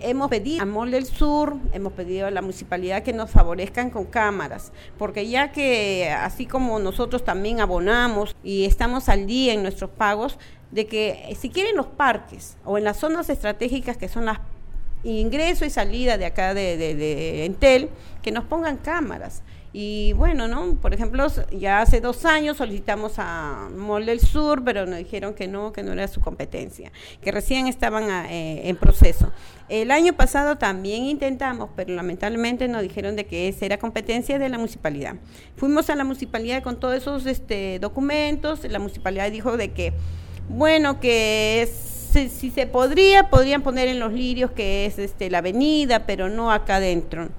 hemos pedido a Mall del Sur, hemos pedido a la municipalidad que nos favorezcan con cámaras, porque ya que así como nosotros también abonamos y estamos al día en nuestros pagos, de que si quieren los parques o en las zonas estratégicas que son las ingreso y salida de acá de Entel, que nos pongan cámaras. Y bueno, ¿no? Por ejemplo, ya hace 2 años solicitamos a Mall del Sur, pero nos dijeron que no era su competencia, que recién estaban en proceso. El año pasado también intentamos, pero lamentablemente nos dijeron de que esa era competencia de la municipalidad. Fuimos a la municipalidad con todos esos documentos, la municipalidad dijo de que, bueno, que si se podrían poner en Los Lirios, que es la avenida, pero no acá adentro.